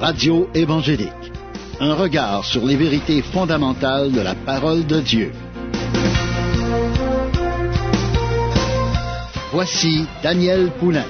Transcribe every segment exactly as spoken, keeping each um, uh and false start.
Radio évangélique. Un regard sur les vérités fondamentales de la parole de Dieu. Voici Daniel Poulain.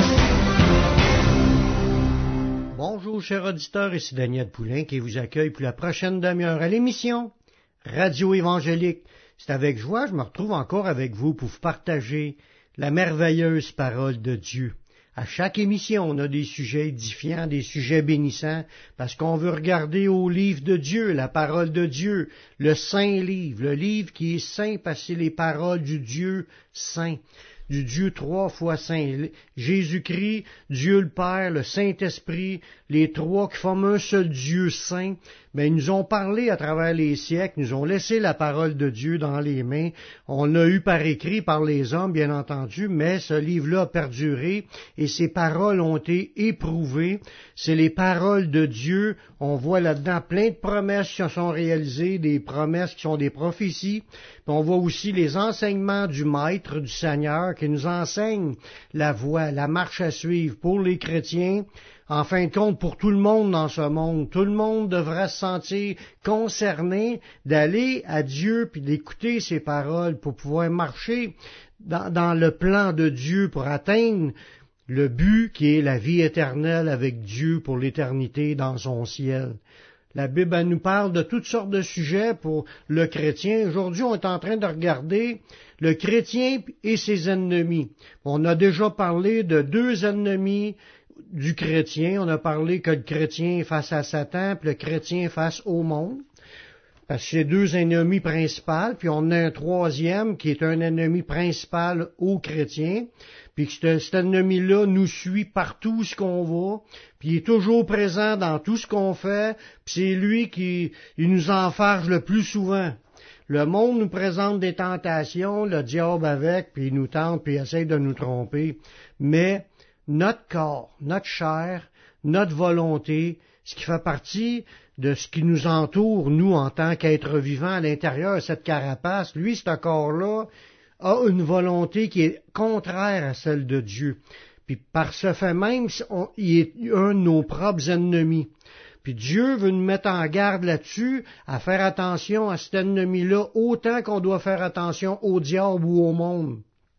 Bonjour chers auditeurs, ici Daniel Poulain qui vous accueille pour la prochaine demi-heure à l'émission Radio évangélique. C'est avec joie, je me retrouve encore avec vous pour vous partager la merveilleuse parole de Dieu. À chaque émission, on a des sujets édifiants, des sujets bénissants, parce qu'on veut regarder au livre de Dieu, la parole de Dieu, le saint livre, le livre qui est saint parce que c'est les paroles du Dieu saint, du Dieu trois fois saint. Jésus-Christ, Dieu le Père, le Saint-Esprit, les trois qui forment un seul Dieu saint, ben, ils nous ont parlé à travers les siècles, nous ont laissé la parole de Dieu dans les mains. On l'a eu par écrit par les hommes, bien entendu, mais ce livre-là a perduré et ces paroles ont été éprouvées. C'est les paroles de Dieu. On voit là-dedans plein de promesses qui se sont réalisées, des promesses qui sont des prophéties. Puis on voit aussi les enseignements du Maître, du Seigneur, qui nous enseigne la voie, la marche à suivre pour les chrétiens. En fin de compte, pour tout le monde dans ce monde, tout le monde devrait se sentir concerné d'aller à Dieu puis d'écouter ses paroles pour pouvoir marcher dans, dans le plan de Dieu pour atteindre le but qui est la vie éternelle avec Dieu pour l'éternité dans son ciel. La Bible elle nous parle de toutes sortes de sujets pour le chrétien. Aujourd'hui, on est en train de regarder le chrétien et ses ennemis. On a déjà parlé de deux ennemis du chrétien. On a parlé que le chrétien est face à Satan, puis le chrétien est face au monde. Parce que c'est deux ennemis principaux, puis on a un troisième qui est un ennemi principal aux chrétiens, puis que cet ennemi-là nous suit partout où ce qu'on va, puis il est toujours présent dans tout ce qu'on fait, puis c'est lui qui il nous enfarge le plus souvent. Le monde nous présente des tentations, le diable avec, puis il nous tente, puis il essaie de nous tromper, mais notre corps, notre chair, notre volonté, ce qui fait partie de ce qui nous entoure, nous, en tant qu'êtres vivants à l'intérieur, cette carapace, lui, ce corps-là, a une volonté qui est contraire à celle de Dieu. Puis par ce fait même, on, il est un de nos propres ennemis. Puis Dieu veut nous mettre en garde là-dessus, à faire attention à cet ennemi-là, autant qu'on doit faire attention au diable ou au monde.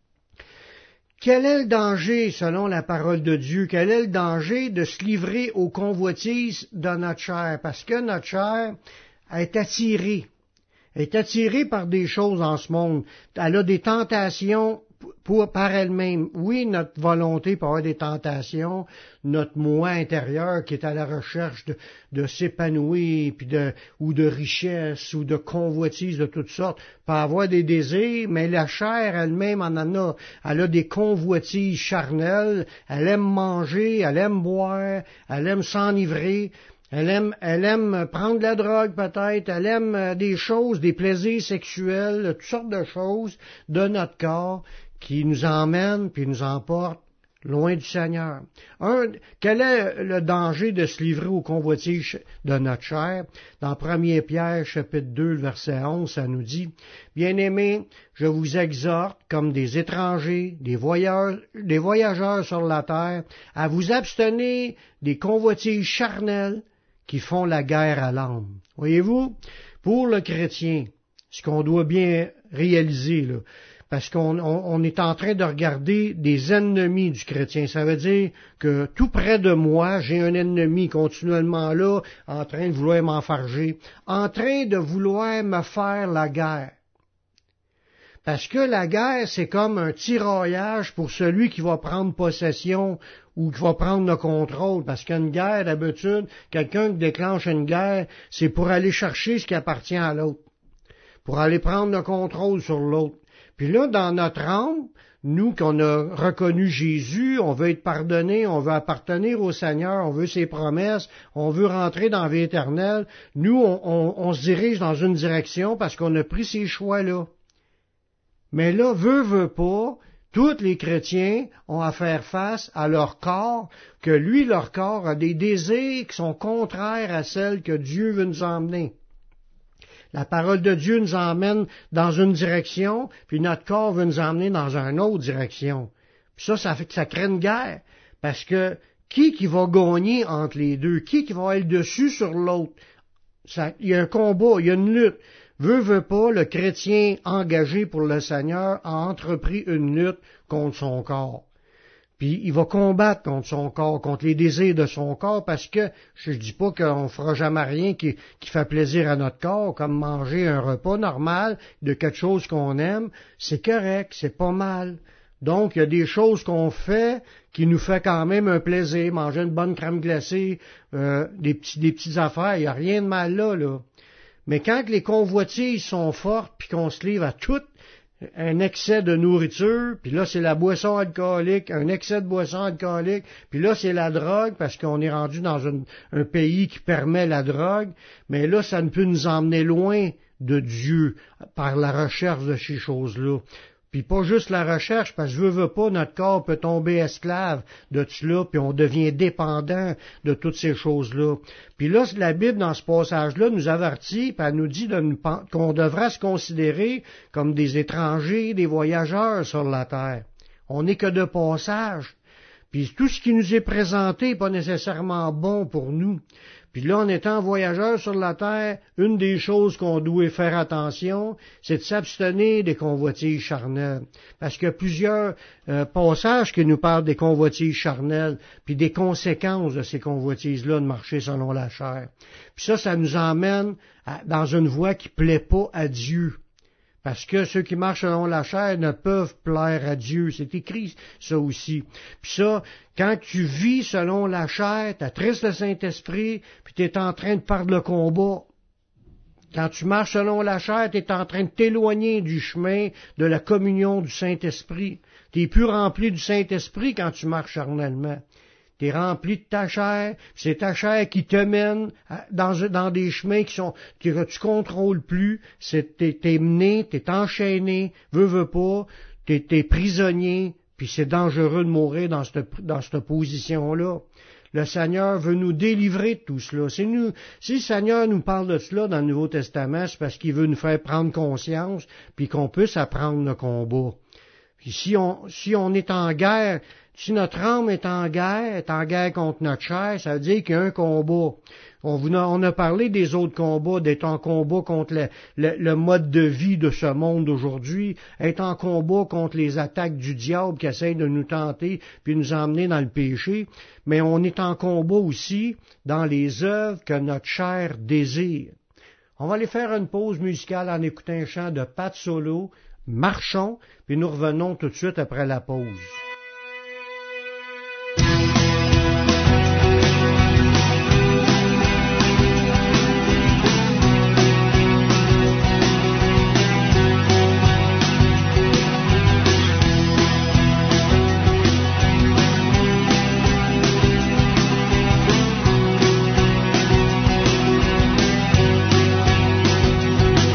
Quel est le danger, selon la parole de Dieu? Quel est le danger de se livrer aux convoitises de notre chair? Parce que notre chair est attirée. Elle est attirée par des choses en ce monde. Elle a des tentations pour, par elle-même. Oui, notre volonté peut avoir des tentations, notre moi intérieur qui est à la recherche de, de s'épanouir, puis de, ou de richesse, ou de convoitises de toutes sortes, peut avoir des désirs, mais la chair elle-même en en a. Elle a des convoitises charnelles, elle aime manger, elle aime boire, elle aime s'enivrer. Elle aime, elle aime prendre de la drogue peut-être, elle aime des choses, des plaisirs sexuels, toutes sortes de choses de notre corps qui nous emmènent puis nous emportent loin du Seigneur. Un, quel est le danger de se livrer aux convoitises de notre chair? Dans premier Pierre, chapitre deux, le verset onze, ça nous dit, « Bien-aimés, je vous exhorte, comme des étrangers, des voyageurs, des voyageurs sur la terre, à vous abstenir des convoitises charnelles qui font la guerre à l'âme. » Voyez-vous, pour le chrétien, ce qu'on doit bien réaliser, là, parce qu'on on, on est en train de regarder des ennemis du chrétien. Ça veut dire que tout près de moi, j'ai un ennemi continuellement là, en train de vouloir m'enfarger, en train de vouloir me faire la guerre. Parce que la guerre, c'est comme un tiraillage pour celui qui va prendre possession ou qui va prendre le contrôle. Parce qu'une guerre, d'habitude, quelqu'un qui déclenche une guerre, c'est pour aller chercher ce qui appartient à l'autre. Pour aller prendre le contrôle sur l'autre. Puis là, dans notre âme, nous qu'on a reconnu Jésus, on veut être pardonné, on veut appartenir au Seigneur, on veut ses promesses, on veut rentrer dans la vie éternelle. Nous, on, on, on se dirige dans une direction parce qu'on a pris ces choix-là. Mais là, veut, veut pas, tous les chrétiens ont à faire face à leur corps, que lui, leur corps, a des désirs qui sont contraires à celles que Dieu veut nous emmener. La parole de Dieu nous emmène dans une direction, puis notre corps veut nous emmener dans une autre direction. Puis ça, ça fait que ça crée une guerre, parce que qui qui va gagner entre les deux? Qui qui va avoir le dessus sur l'autre? Ça, il y a un combat, il y a une lutte. Veut, veut pas, le chrétien engagé pour le Seigneur a entrepris une lutte contre son corps. Puis il va combattre contre son corps, contre les désirs de son corps, parce que je dis pas qu'on fera jamais rien qui, qui fait plaisir à notre corps, comme manger un repas normal de quelque chose qu'on aime. C'est correct, c'est pas mal. Donc, il y a des choses qu'on fait qui nous fait quand même un plaisir. Manger une bonne crème glacée, euh, des, petits, des petites affaires, il n'y a rien de mal là, là. Mais quand les convoitises sont fortes, puis qu'on se livre à tout un excès de nourriture, puis là, c'est la boisson alcoolique, un excès de boisson alcoolique, puis là, c'est la drogue, parce qu'on est rendu dans un, un pays qui permet la drogue, mais là, ça ne peut nous emmener loin de Dieu par la recherche de ces choses-là. Puis pas juste la recherche, parce que je veux, veux pas, notre corps peut tomber esclave de cela, puis on devient dépendant de toutes ces choses-là. Puis là, la Bible, dans ce passage-là, nous avertit, puis elle nous dit de nous, qu'on devra se considérer comme des étrangers, des voyageurs sur la terre. On n'est que de passage. Puis tout ce qui nous est présenté n'est pas nécessairement bon pour nous. Puis là, en étant voyageurs sur la terre, une des choses qu'on doit faire attention, c'est de s'abstenir des convoitises charnelles. Parce qu'il y a plusieurs euh, passages qui nous parlent des convoitises charnelles, puis des conséquences de ces convoitises-là de marcher selon la chair. Puis ça, ça nous emmène à, dans une voie qui plaît pas à Dieu. Parce que ceux qui marchent selon la chair ne peuvent plaire à Dieu. C'est écrit, ça aussi. Puis ça, quand tu vis selon la chair, t'attristes le Saint-Esprit, puis tu es en train de perdre le combat. Quand tu marches selon la chair, tu es en train de t'éloigner du chemin de la communion du Saint-Esprit. Tu n'es plus rempli du Saint-Esprit quand tu marches charnellement. Tu es rempli de ta chair, c'est ta chair qui te mène dans, dans des chemins qui sont que tu contrôles plus, c'est t'es, t'es mené, t'es enchaîné, veux, veux pas, t'es, t'es prisonnier, puis c'est dangereux de mourir dans cette, dans cette position-là. Le Seigneur veut nous délivrer de tout cela. Si, nous, si le Seigneur nous parle de cela dans le Nouveau Testament, c'est parce qu'il veut nous faire prendre conscience, puis qu'on puisse apprendre le combat. Puis si on, si on est en guerre, si notre âme est en guerre, est en guerre contre notre chair, ça veut dire qu'il y a un combat. On, vous a, on a parlé des autres combats, d'être en combat contre le, le, le mode de vie de ce monde d'aujourd'hui, être en combat contre les attaques du diable qui essaie de nous tenter puis nous emmener dans le péché, mais on est en combat aussi dans les œuvres que notre chair désire. On va aller faire une pause musicale en écoutant un chant de Pat Solo, Marchons, puis nous revenons tout de suite après la pause.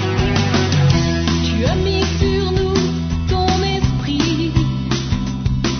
Tu as mis sur nous ton esprit.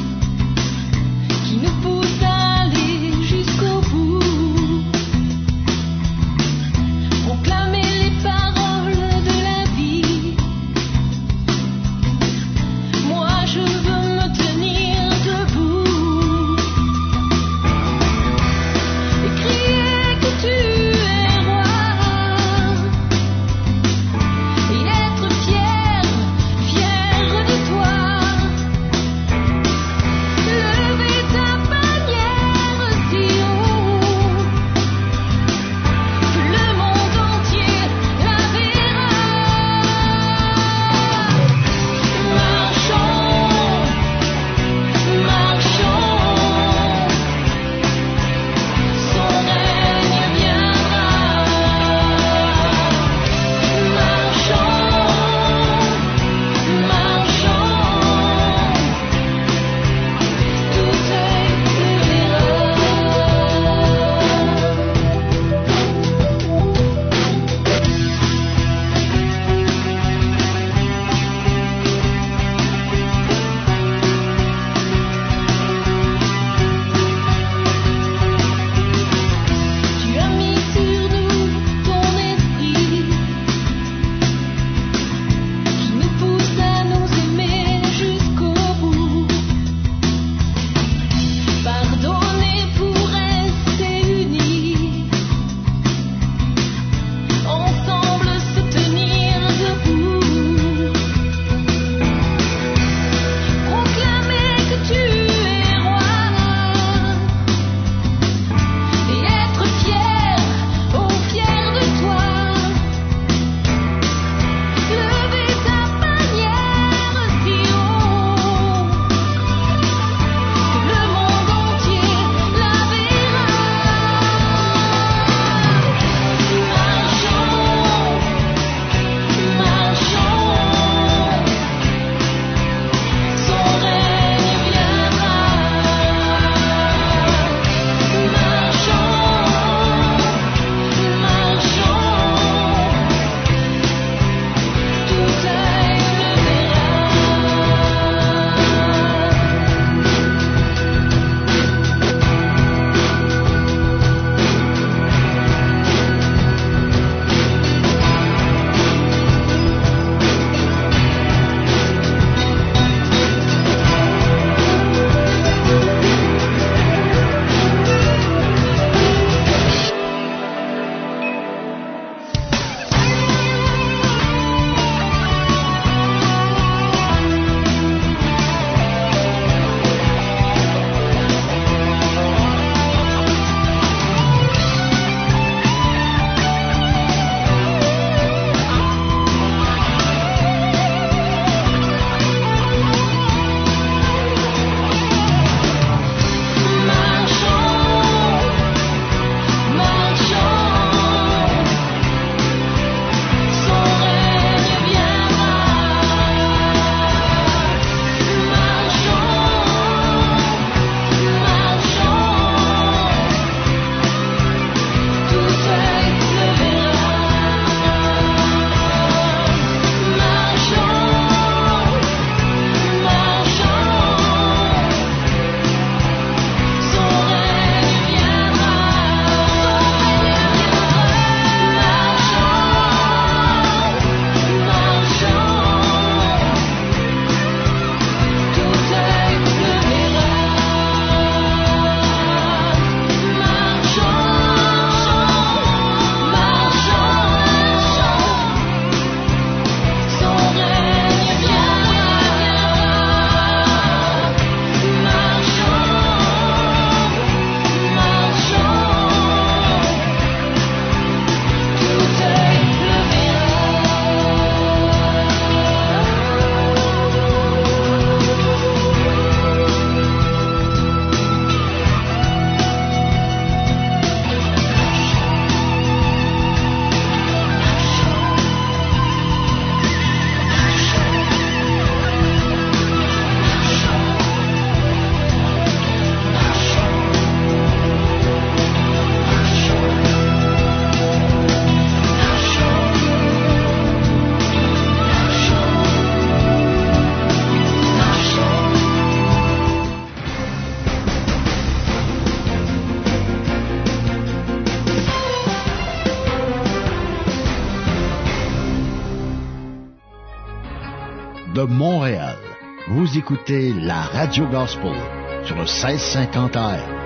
Montréal. Vous écoutez la Radio Gospel sur le seize cinquante A M.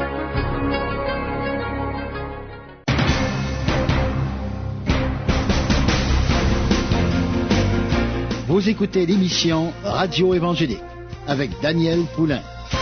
Vous écoutez l'émission Radio Évangélique avec Daniel Poulain.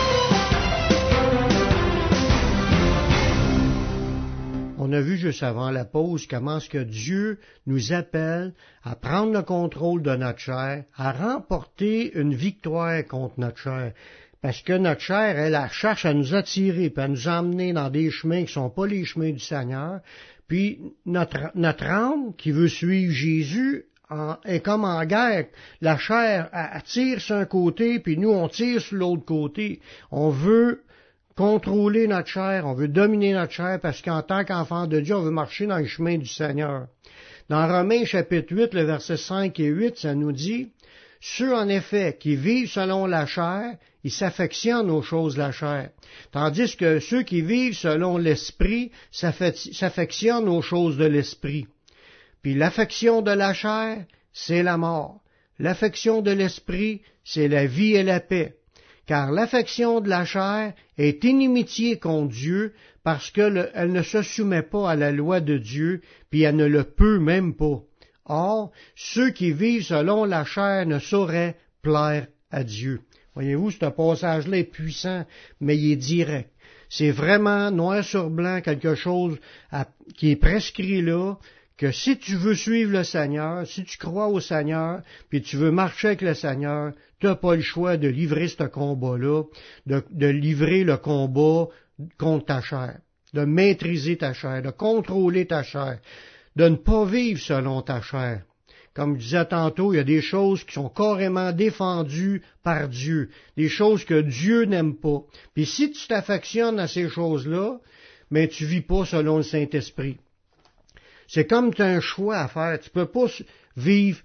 On a vu juste avant la pause comment est-ce que Dieu nous appelle à prendre le contrôle de notre chair, à remporter une victoire contre notre chair. Parce que notre chair, elle, elle cherche à nous attirer, puis à nous emmener dans des chemins qui ne sont pas les chemins du Seigneur. Puis notre, notre âme qui veut suivre Jésus en, est comme en guerre. La chair, elle, elle tire sur un côté, puis nous, on tire sur l'autre côté. On veut contrôler notre chair, on veut dominer notre chair, parce qu'en tant qu'enfant de Dieu, on veut marcher dans le chemin du Seigneur. Dans Romains chapitre huit, le verset cinq et huit, ça nous dit, « Ceux en effet qui vivent selon la chair, ils s'affectionnent aux choses de la chair, tandis que ceux qui vivent selon l'esprit s'affectionnent aux choses de l'esprit. Puis l'affection de la chair, c'est la mort. L'affection de l'esprit, c'est la vie et la paix. Car l'affection de la chair est inimitié contre Dieu, parce qu'elle ne se soumet pas à la loi de Dieu, puis elle ne le peut même pas. Or, ceux qui vivent selon la chair ne sauraient plaire à Dieu. » Voyez-vous, ce passage-là est puissant, mais il est direct. C'est vraiment noir sur blanc quelque chose à, qui est prescrit là, que si tu veux suivre le Seigneur, si tu crois au Seigneur, puis tu veux marcher avec le Seigneur, tu n'as pas le choix de livrer ce combat-là, de, de livrer le combat contre ta chair, de maîtriser ta chair, de contrôler ta chair, de ne pas vivre selon ta chair. Comme je disais tantôt, il y a des choses qui sont carrément défendues par Dieu, des choses que Dieu n'aime pas. Puis si tu t'affectionnes à ces choses-là, mais tu vis pas selon le Saint-Esprit. C'est comme tu as un choix à faire. Tu peux pas vivre,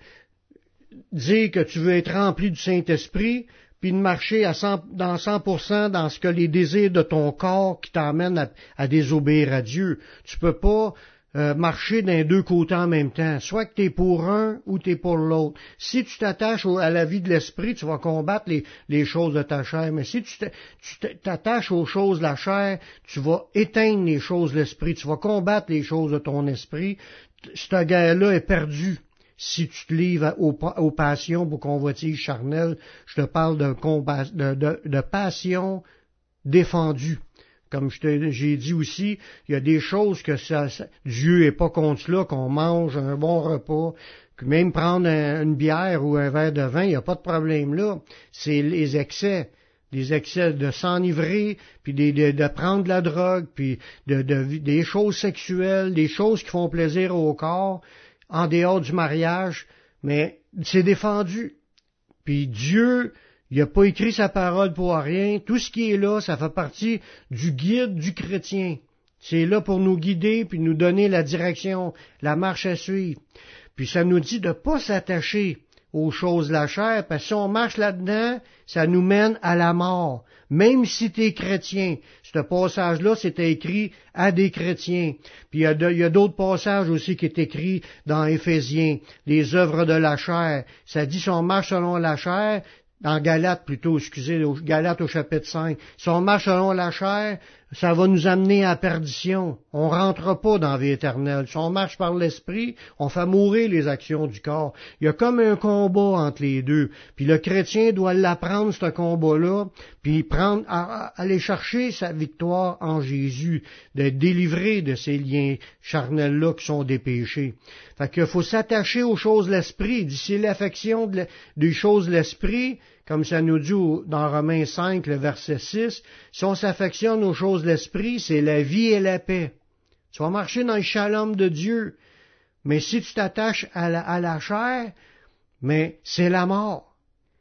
dire que tu veux être rempli du Saint-Esprit, puis de marcher à cent, dans cent pour cent dans ce que les désirs de ton corps qui t'emmènent à, à désobéir à Dieu. Tu peux pas euh, marcher d'un deux côtés en même temps. Soit que tu es pour un ou tu es pour l'autre. Si tu t'attaches au, à la vie de l'esprit, tu vas combattre les, les choses de ta chair. Mais si tu t'attaches aux choses de la chair, tu vas éteindre les choses de l'esprit. Tu vas combattre les choses de ton esprit. Cette guerre-là est perdue. Si tu te livres aux, aux passions pour convoitises charnelles, je te parle de, combat, de, de, de passion défendue. Comme je te, j'ai dit aussi, il y a des choses que ça, ça, Dieu est pas contre cela, qu'on mange un bon repas, que même prendre un, une bière ou un verre de vin, il n'y a pas de problème là. C'est les excès, des excès de s'enivrer, puis de, de, de prendre de la drogue, puis de, de, des choses sexuelles, des choses qui font plaisir au corps, en dehors du mariage, mais c'est défendu. Puis Dieu, il n'a pas écrit sa parole pour rien. Tout ce qui est là, ça fait partie du guide du chrétien. C'est là pour nous guider, puis nous donner la direction, la marche à suivre. Puis ça nous dit de ne pas s'attacher aux choses de la chair, parce que si on marche là-dedans, ça nous mène à la mort. Même si tu es chrétien. Ce passage-là, c'était écrit à des chrétiens. Puis il y a, de, il y a d'autres passages aussi qui est écrit dans Éphésiens, les œuvres de la chair. Ça dit si on marche selon la chair, dans Galates plutôt, excusez, Galates au chapitre cinq, si on marche selon la chair, ça va nous amener à la perdition. On rentre pas dans la vie éternelle. Si on marche par l'esprit, on fait mourir les actions du corps. Il y a comme un combat entre les deux. Puis le chrétien doit l'apprendre, ce combat-là, puis prendre, à, à aller chercher sa victoire en Jésus, d'être délivré de ces liens charnels-là qui sont des péchés. Fait qu'il faut s'attacher aux choses de l'esprit. D'ici l'affection de, des choses de l'esprit, comme ça nous dit dans Romains cinq, le verset six, si on s'affectionne aux choses de l'esprit, c'est la vie et la paix. Tu vas marcher dans le shalom de Dieu. Mais si tu t'attaches à la, à la chair, mais c'est la mort.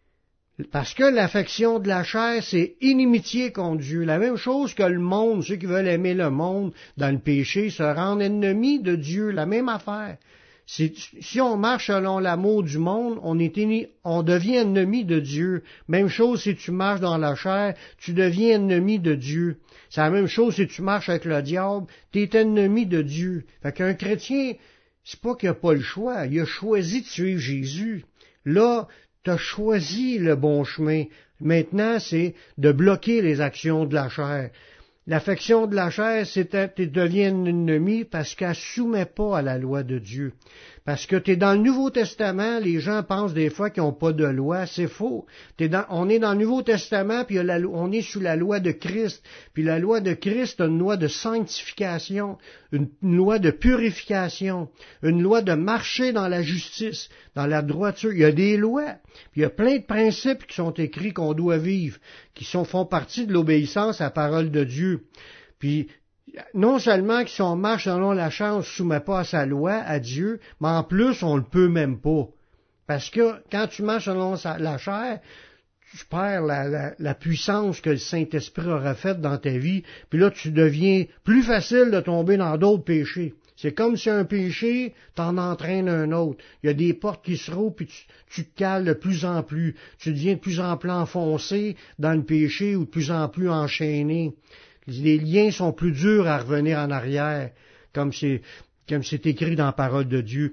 Parce que l'affection de la chair, c'est inimitié contre Dieu. La même chose que le monde, ceux qui veulent aimer le monde dans le péché, se rendent ennemis de Dieu. La même affaire. Si, si on marche selon l'amour du monde, on, est, on devient ennemi de Dieu. Même chose si tu marches dans la chair, tu deviens ennemi de Dieu. C'est la même chose si tu marches avec le diable, tu es ennemi de Dieu. Fait qu'un chrétien, c'est pas qu'il n'a pas le choix, il a choisi de suivre Jésus. Là, Tu as choisi le bon chemin. Maintenant, c'est de bloquer les actions de la chair. L'affection de la chair, c'est que tu deviens un ennemi parce qu'elle ne soumet pas à la loi de Dieu. Parce que tu es dans le Nouveau Testament, les gens pensent des fois qu'ils n'ont pas de loi, c'est faux. T'es dans, on est dans le Nouveau Testament, puis la, on est sous la loi de Christ. Puis la loi de Christ, une loi de sanctification, une, une loi de purification, une loi de marcher dans la justice, dans la droiture. Il y a des lois, puis il y a plein de principes qui sont écrits qu'on doit vivre, qui sont, font partie de l'obéissance à la parole de Dieu. Puis, non seulement que si on marche selon la chair, on ne se soumet pas à sa loi, à Dieu, mais en plus, on ne le peut même pas. Parce que quand tu marches selon la chair, tu perds la, la, la puissance que le Saint-Esprit aura faite dans ta vie, puis là, tu deviens plus facile de tomber dans d'autres péchés. C'est comme si un péché t'en entraîne un autre. Il y a des portes qui se rouvrent, puis tu, tu te cales de plus en plus. Tu deviens de plus en plus enfoncé dans le péché ou de plus en plus enchaîné. Les liens sont plus durs à revenir en arrière, comme c'est, comme c'est écrit dans la parole de Dieu.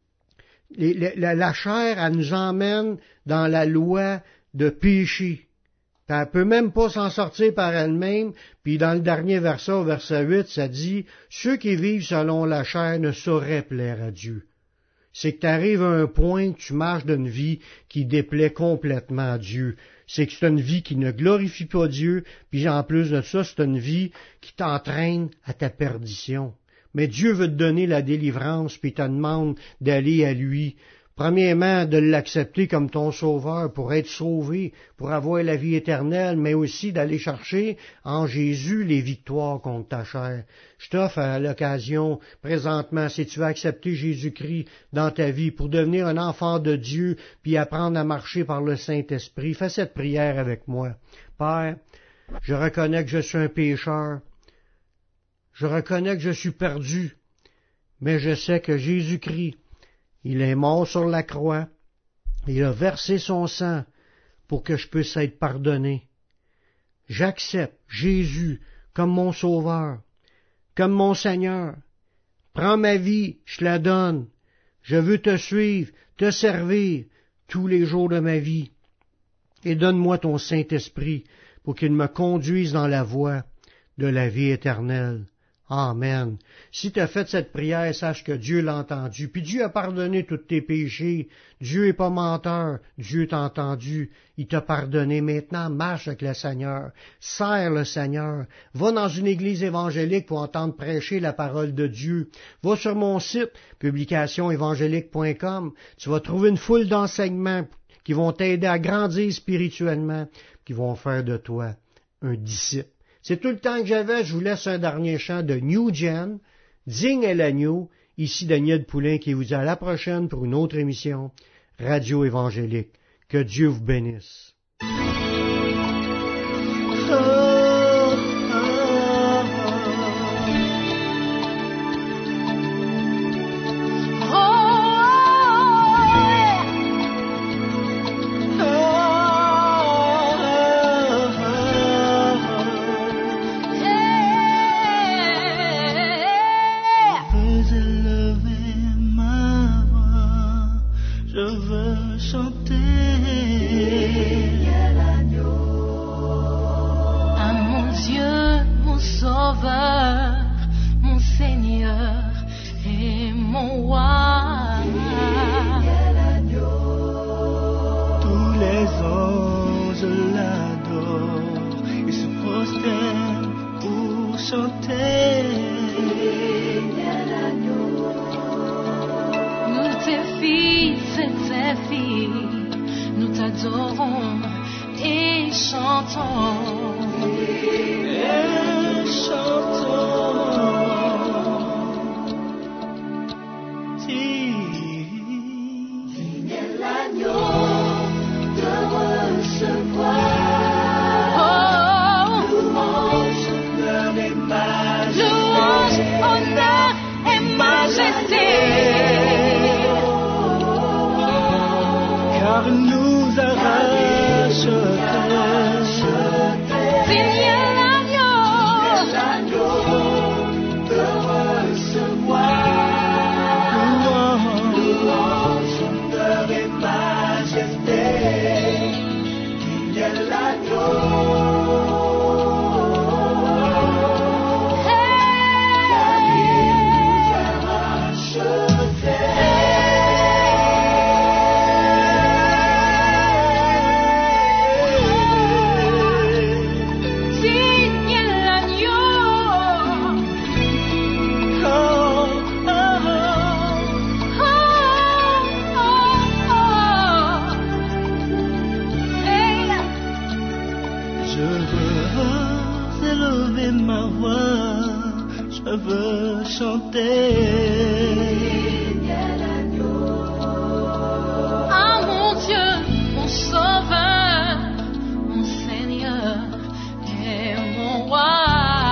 Les, la, la chair, elle nous emmène dans la loi de péché. Puis elle peut même pas s'en sortir par elle-même. Puis dans le dernier verset, au verset huit, ça dit « Ceux qui vivent selon la chair ne sauraient plaire à Dieu. » C'est que tu arrives à un point que tu marches d'une vie qui déplaît complètement à Dieu. C'est que c'est une vie qui ne glorifie pas Dieu, puis en plus de ça, c'est une vie qui t'entraîne à ta perdition. Mais Dieu veut te donner la délivrance, puis il te demande d'aller à lui. Premièrement, de l'accepter comme ton sauveur pour être sauvé, pour avoir la vie éternelle, mais aussi d'aller chercher en Jésus les victoires contre ta chair. Je t'offre à l'occasion, présentement, si tu veux accepter Jésus-Christ dans ta vie pour devenir un enfant de Dieu, puis apprendre à marcher par le Saint-Esprit, fais cette prière avec moi. Père, je reconnais que je suis un pécheur. Je reconnais que je suis perdu, mais je sais que Jésus-Christ, il est mort sur la croix, il a versé son sang pour que je puisse être pardonné. J'accepte Jésus comme mon sauveur, comme mon Seigneur. Prends ma vie, je la donne. Je veux te suivre, te servir tous les jours de ma vie. Et donne-moi ton Saint-Esprit pour qu'il me conduise dans la voie de la vie éternelle. Amen. Si tu as fait cette prière, sache que Dieu l'a entendu. Puis Dieu a pardonné tous tes péchés. Dieu n'est pas menteur. Dieu t'a entendu. Il t'a pardonné. Maintenant, marche avec le Seigneur. Sers le Seigneur. Va dans une église évangélique pour entendre prêcher la parole de Dieu. Va sur mon site, publication évangélique point com. Tu vas trouver une foule d'enseignements qui vont t'aider à grandir spirituellement, qui vont faire de toi un disciple. C'est tout le temps que j'avais. Je vous laisse un dernier chant de New Gen, Digne est l'agneau. Ici Daniel Poulain qui vous dit à la prochaine pour une autre émission Radio Évangélique. Que Dieu vous bénisse. Mon Seigneur et mon roi. Tous les anges l'adorent et se prosternent pour chanter. Nous tes fils et tes filles, nous t'adorons et chantons. Et chantons. Digne est l'agneau de recevoir. Oh, Louange, honneur et majesté. louange, honneur et majesté. Car nous a rachetés. Je veux élever ma voix, je veux chanter. Ah mon Dieu, mon Sauveur, mon Seigneur et mon Roi.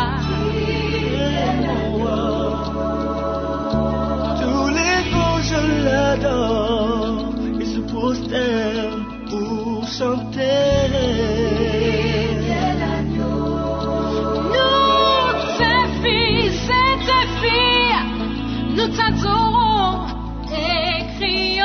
Tous les anges l'adorent et se prosternent pour chanter. Nous, tes fils et tes filles, nous t'adorons et crions.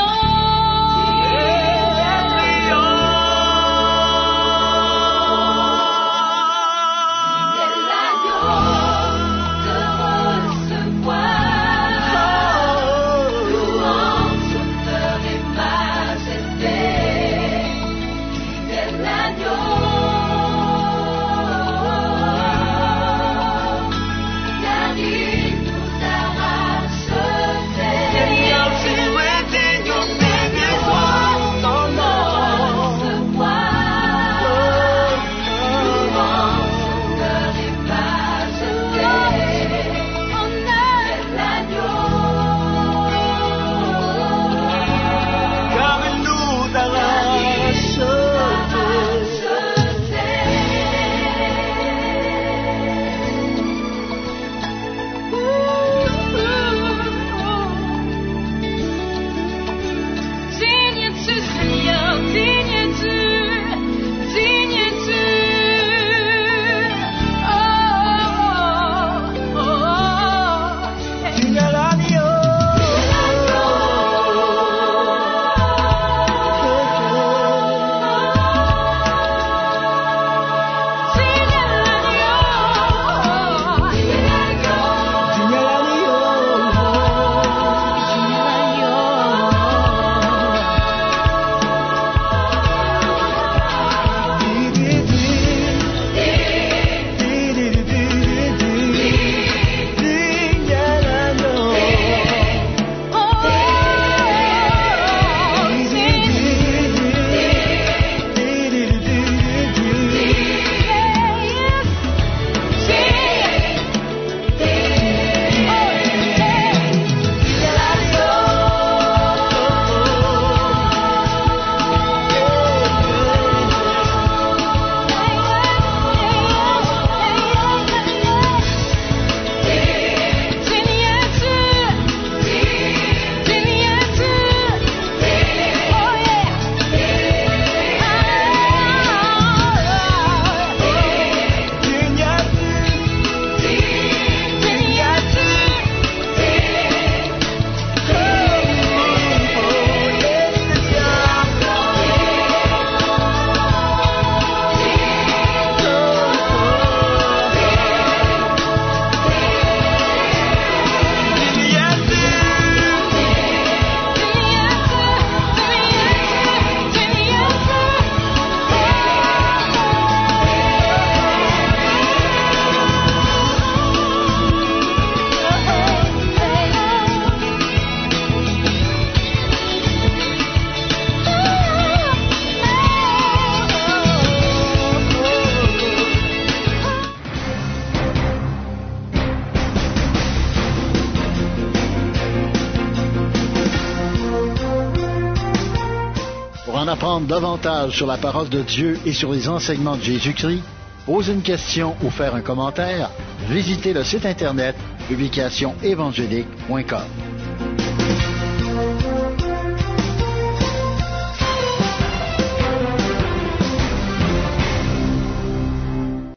Pour en apprendre davantage sur la parole de Dieu et sur les enseignements de Jésus-Christ, poser une question ou faire un commentaire, visitez le site internet publication évangélique point com.